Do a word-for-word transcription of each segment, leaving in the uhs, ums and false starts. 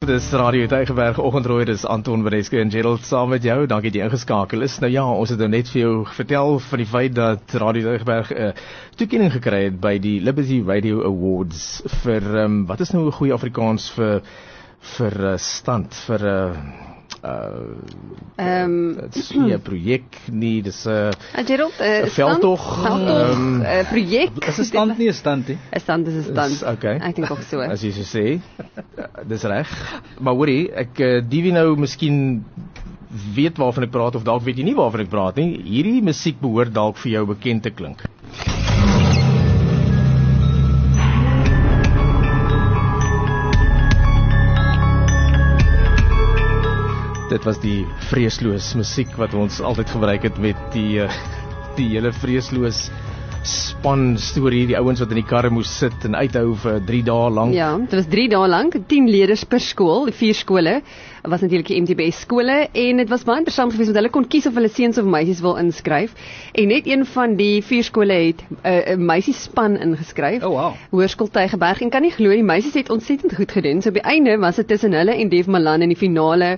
Dis Radio Tygerberg Oggendrooi, dis Anton Bereske en Gerald saam met jou. Dankie dat jy ingeskakel is. Nou ja, ons het nou net vir jou vertel van die feit dat Radio Tygerberg 'n uh, toekenning gekry het by die Liberty Radio Awards vir um, wat is nou 'n goeie Afrikaans vir vir uh, stand vir 'n uh, uh um, dit is nie 'n projek nie, dis 'n uh, Gerald, 'n uh, veldtog, 'n uh, projek. Is 'n stand nie 'n stand nie? 'n stand is 'n stand. Okay. Ek dink ook so. As jy so sê, dis reg. Maar hoorie, ek uh, die wie nou miskien weet waarvan ek praat of dalk weet jy nie waarvan ek praat nie. Hierdie musiek behoort dalk vir jou bekend te klink. Dit was die vreesloos musiek wat ons altyd gebruik het met die uh, die hele vreesloos span storie, die ouens wat in die karre moes sit en uithou vir drie dae lank. Ja, dit was drie dae lank, tien leerders per skool, die vier skole. Was natuurlik die M T B S skole en dit was baie interessant geweest want hulle kon kies of hulle seuns of meisies wil inskryf. En net een van die vier skole het 'n uh, meisiespan ingeskryf. Oh wow. Hoërskool Tygerberg en kan nie glo die meisies het ontsettend goed gedoen. So op die einde was dit tussen hulle en Dave Malan in die finale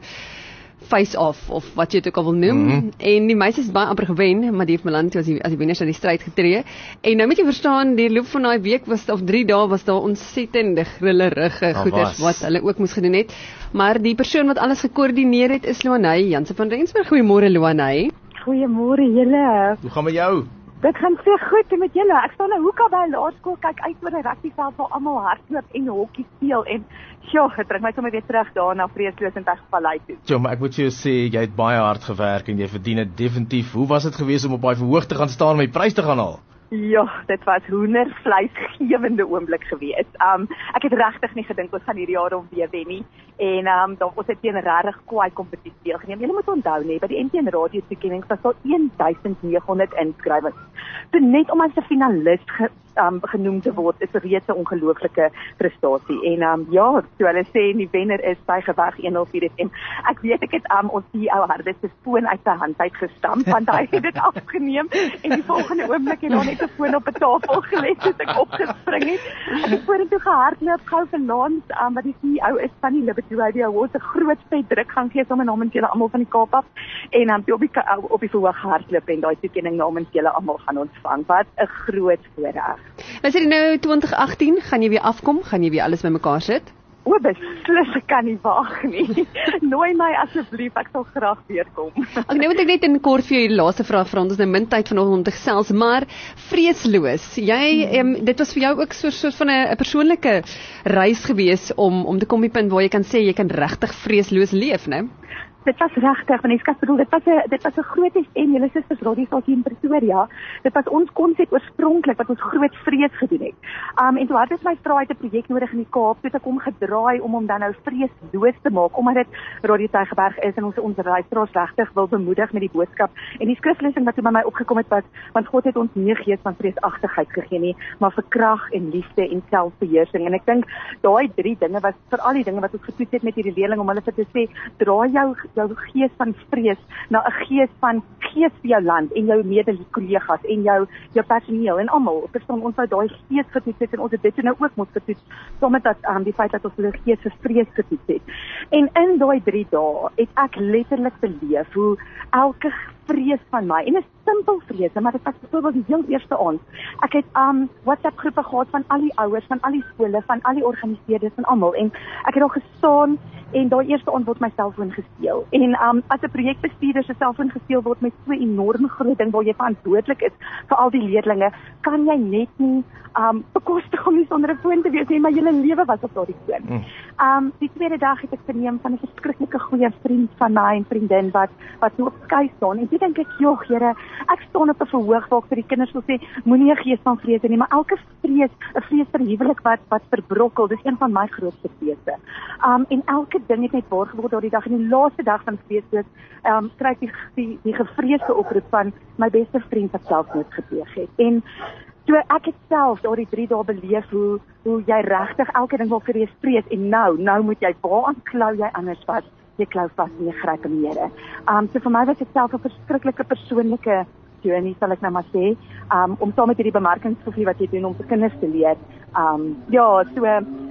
face-off of wat jy dit ook al wil noem. Mm-hmm. En die meisies het baie amper gewen, maar Dave Malan as die as die wenners uit die stryd getree. En nou moet jy verstaan, die loop van daai week was of drie dae was daar ontsettende grillerige oh, goeders wat hulle ook moes gedoen het. Maar die persoon wat alles gekoördineer het is Loanay Jansen van Rensburg. Goeiemôre Loanay. Goeiemôre julle. Hoe gaan met jou? Dit gaan so goed met julle. Ek staan nou hoeka by 'n laerskool, kyk uit oor 'n rugbyveld waar almal hardloop en hokkie speel en sjoe, dit bring my sommer weer terug daar na Vreesloos en Tygervallei toe. Ja, maar ek moet jou sê jy het baie hard gewerk en jy verdien dit definitief. Hoe was dit geweest om op daai verhoog te gaan staan en my prys te gaan haal? Ja, dit was hoendervleisgewende oomblik geweest. Um ek het regtig nie gedink ons gaan hierdie jaar om weer wen nie. En um dan ons het teen regtig kwaai kompetisie deelgeneem. Julle moet onthou nê, by die M T N radio toekenning was daar duisend nege honderd inskrywings. So net om as 'n finalis ge, um, genoem te word is reeds 'n ongelooflike prestasie. En um ja, so hulle sê die wenner is Tygerberg honderdvier F M. Ek weet ek het um ons die ou harde se foon uit sy hand uit gestamp want hy het dit afgeneem en die volgende oomblik het daar net 'n foon op 'n tafel gelê as ek opgespring het. Ek het vorentoe gehardloop gou vir Lance, um, wat die C E O is van die Liberty Radio Awards, 'n groot vet druk gaan gee sommer namens julle almal van die Kaap af en um, op die op die verhoog hardloop en daai toekenning namens julle almal gaan ontvang. Wat 'n groot voorreg. Is dit nou twintig agtien, gaan jy weer afkom? Gaan jy weer alles bymekaar sit? O, beslis, ek kan nie wag nie. Nooi my asseblief, ek sal graag weer kom. Ek nou moet ek net in kort vir jou die laaste vraag vra, ons is nou min tyd vanoggend om te gesels, maar vreesloos. Jy hmm. um, dit was vir jou ook so 'n soort van 'n persoonlike reis gewees om om te kom by 'n punt waar jy kan sê jy kan regtig vreesloos leef, né? Dit was regtig, want ek bedoel, dit was 'n dit was 'n groot S M, julle susters radiostasie in Pretoria. Dit was ons konsep oorspronklik wat ons groot vrees gedoen het. Um en toe het ons my vra uit 'n projek nodig in die Kaap, toe het ek hom gedraai om hom dan nou vreesloos te maak, omdat dit Radio Tygerberg is en ons ons luisteraars regtig wil bemoedig met die boodskap. En die skriflesing wat toe by my opgekom het was, want God het ons nie 'n gees van vreesagtigheid gegee nie, maar vir krag en liefde en selfbeheersing. En ek dink daai drie dinge was vir al die dinge wat ons getoets het met hierdie leerling om hulle vir te sê, draai jou jou gees van vrees na 'n gees van gees vir jou land en jou mede-kollegas en jou jou personeel en almal. Verstaan, ons wou daai gees getoets het en ons het dit nou ook moet getoets, sommer dat um, die feit dat ons hulle gees vir vrees getoets het. En in daai drie dae het ek letterlik beleef hoe elke vrees van my, en 'n simpel vrese, maar dit was byvoorbeeld die heel eerste aand. Ek het um WhatsApp groepe gehad van al die ouers, van al die skole, van al die organiseerders en almal, en ek het al gestaan en daai eerste aand word my selfoon gesteel. En um as 'n projekbestuurder se selfoon gesteel word met so 'n enorm groot ding waar jy verantwoordelik is vir al die leerdlinge, kan jy net nie um bekostig om nie sonder 'n foon te wees nie, maar julle lewe was op daardie foon. Mm. Um die tweede dag het ek verneem van 'n verskriklike goeie vriend van my en vriendin wat wat so op skei staan, en toe dink ek, joh, Here, ek staan op 'n verhoog waar ek vir die kinders wil sê, moenie 'n gees van vrees hê nie, maar elke vrees, 'n vrees vir huwelik wat wat verbrokkel, dis een van my grootste vrese. Um en elke ding het net waar geword daardie dag, en die laaste dag van vrees, um kry ek die die, die gevreesde oproep van my beste vriend wat selfmoord gepleeg het. En so ek het self daardie drie dae beleef hoe hoe jy regtig elke ding waarvoor jy vrees, en nou nou moet jy waaraan klou jy anders vas? Jy klou vas en jy gryp in die Here. Um so vir my was dit self 'n verskriklike persoonlike journey, sal ek nou maar sê, um om saam met hierdie bemarkingsprofie wat jy doen om vir kinders te leer. Um ja, so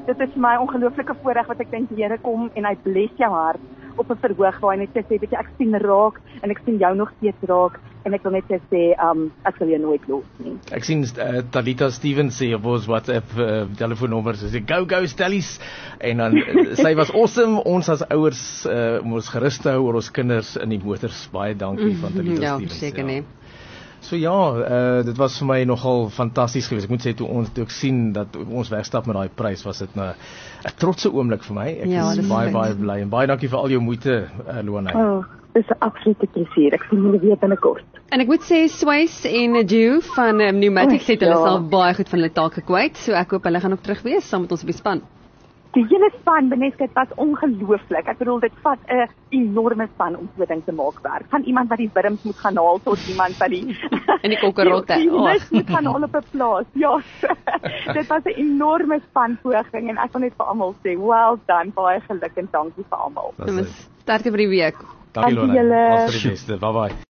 dit is vir my 'n ongelooflike voorreg wat ek dink die Here kom en hy bless jou hart op 'n verhoog waar hy net sê, weet jy, ek sien raak en ek sien jou nog steeds raak en ek wil net sê, um, ek sal jou nooit los nie. Ek sien uh, Talita Stevens sê op ons WhatsApp uh, telefoonnommer, sy sê, go, go, Stellies, en dan, uh, sy was awesome, ons as ouers, uh, om ons gerus te hou oor ons kinders in die motors, baie dankie van Talita ja, Stevens. Seker Ja, nee. So ja, uh, dit was vir my nogal fantasties geweest. Ek moet sê, toe ons toe ek sien dat ons wegstap met daai prys, was dit 'n 'n trotse oomblik vir my. Ek Ja, is dis baie, fyn. baie bly, en baie dankie vir al jou moeite, uh, Luanay. Oh, dis 'n absolute plesier, ek sien julle weer binnekort. En ek moet sê Swiss en Ju van um, Pneumatics het hulle Ja. al baie goed van hulle taak gekwyt, so ek hoop hulle gaan ook terug wees saam met ons op die span. Die hele span, Beneska, dit was ongelooflik. Ek bedoel, dit vat 'n enorme span om so 'n ding te maak werk. Van iemand wat die wurms moet gaan haal tot iemand wat die En die kokkerotte. Die, die Oh. lus moet gaan haal op 'n plaas. Ja. Dit was 'n enorme span poging en ek wil net vir almal sê, well done, baie geluk en dankie vir almal. Dat is dit. Sterkte vir die week. Dankie Dankie Luanay. julle. Alles vir die beste. Bye bye.